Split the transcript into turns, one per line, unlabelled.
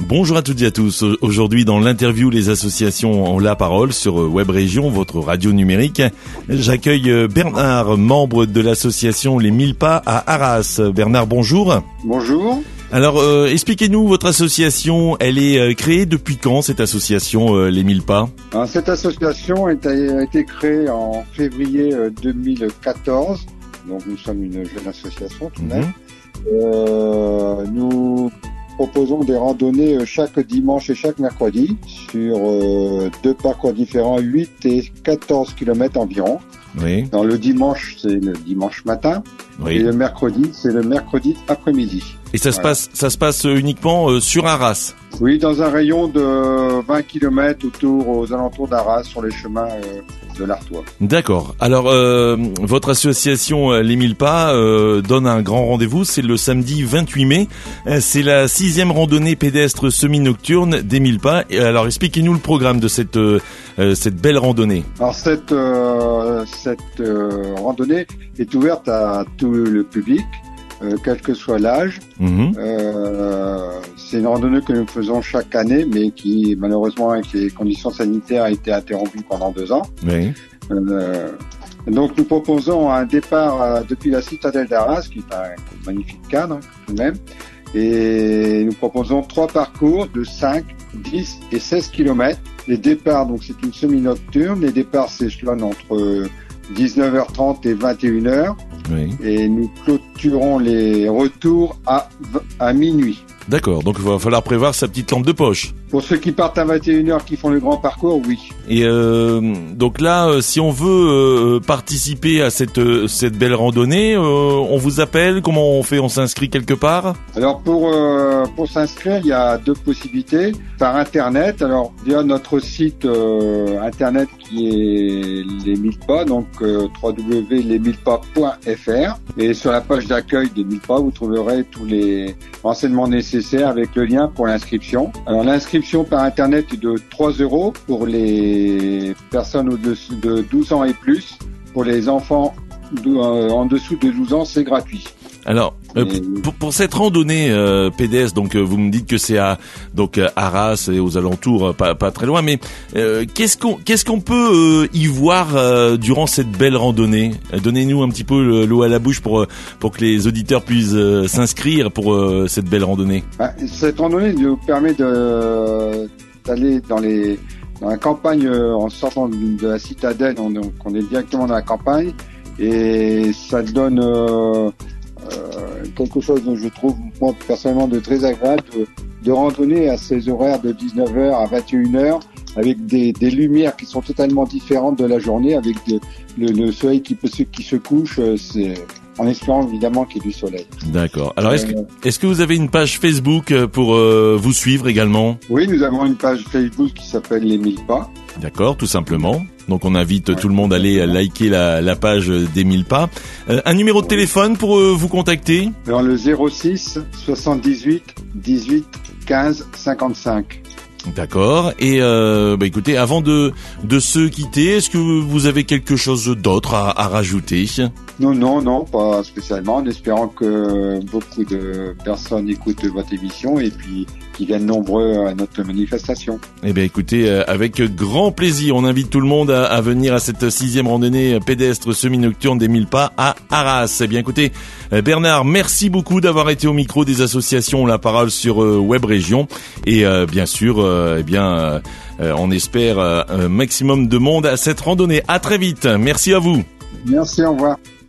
Bonjour à toutes et à tous. Aujourd'hui, dans l'interview, les associations ont la parole sur Web Région, votre radio numérique. J'accueille Bernard, membre de l'association Les 1000 Pas à Arras. Bernard, bonjour.
Bonjour.
Alors, expliquez-nous, votre association, elle est créée depuis quand, cette association Les 1000 Pas?
Alors, cette association a été créée en février 2014. Donc, nous sommes une jeune association tout de même. Nous proposons des randonnées chaque dimanche et chaque mercredi sur deux parcours différents, 8 et 14 km environ.
Oui.
Dans le dimanche, c'est le dimanche matin.
Oui.
Et le mercredi, c'est le mercredi après-midi.
Et ça se passe uniquement sur Arras?
Oui, dans un rayon de 20 km aux alentours d'Arras, sur les chemins de l'Artois.
D'accord. Alors, votre association Les 1000 Pas donne un grand rendez-vous, c'est le samedi 28 mai. C'est la 6e randonnée pédestre semi-nocturne des 1000 Pas. Alors, expliquez-nous le programme de cette belle randonnée.
Alors, cette randonnée est ouverte à tout le public. Quel que soit l'âge. C'est une randonnée que nous faisons chaque année, mais qui, malheureusement, avec les conditions sanitaires, a été interrompue pendant 2 ans.
Oui.
Donc, nous proposons un départ depuis la citadelle d'Arras, qui est un magnifique cadre, tout de même. Et nous proposons 3 parcours de 5, 10 et 16 km. Les départs, donc, c'est une semi-nocturne. Les départs s'échelonnent entre 19h30 et 21h.
Oui.
Et nous clôturons les retours à minuit.
D'accord, donc il va falloir prévoir sa petite lampe de poche.
Pour ceux qui partent à 21h, qui font le grand parcours, oui.
Et donc là, si on veut participer à cette belle randonnée, on vous appelle, comment on fait? On s'inscrit quelque part?
Alors pour s'inscrire, il y a 2 possibilités. Par internet, alors via notre site internet qui est les 1000 pas, donc www.les1000pas.fr. Et sur la page d'accueil des 1000 pas, vous trouverez tous les renseignements nécessaires avec le lien pour l'inscription. Alors l'inscription par internet est de 3 € pour les personnes au-dessus de 12 ans et plus. Pour les enfants en dessous de 12 ans, c'est gratuit.
Alors, pour cette randonnée pédestre, donc vous me dites que c'est à Arras et aux alentours, pas très loin, mais qu'est-ce qu'on peut y voir durant cette belle randonnée? Donnez-nous un petit peu l'eau à la bouche pour que les auditeurs puissent s'inscrire pour cette belle randonnée.
Cette randonnée nous permet d'aller dans la campagne en sortant de la citadelle. On est directement dans la campagne et ça donne quelque chose dont je trouve moi personnellement de très agréable de randonner à ces horaires de 19h à 21h avec des lumières qui sont totalement différentes de la journée, avec le soleil qui se couche, c'est en espérant évidemment qu'il y ait du soleil.
D'accord. Alors est-ce que vous avez une page Facebook pour vous suivre également? Oui,
nous avons une page Facebook qui s'appelle Les 1000 Pas.
D'accord, tout simplement. Donc on invite tout le monde à aller liker la page des 1000 Pas. Un numéro de téléphone pour vous contacter?
Alors le 06 78 18 15 55.
D'accord. Et écoutez, avant de se quitter, est-ce que vous avez quelque chose d'autre à rajouter?
Non, pas spécialement, en espérant que beaucoup de personnes écoutent votre émission et puis qui viennent nombreux à notre manifestation.
Eh bien écoutez, avec grand plaisir, on invite tout le monde à venir à cette 6e randonnée pédestre semi-nocturne des 1000 Pas à Arras. Eh bien écoutez, Bernard, merci beaucoup d'avoir été au micro des associations La Parole sur Web Région. Et bien sûr, on espère un maximum de monde à cette randonnée. À très vite, merci à vous.
Merci, au revoir.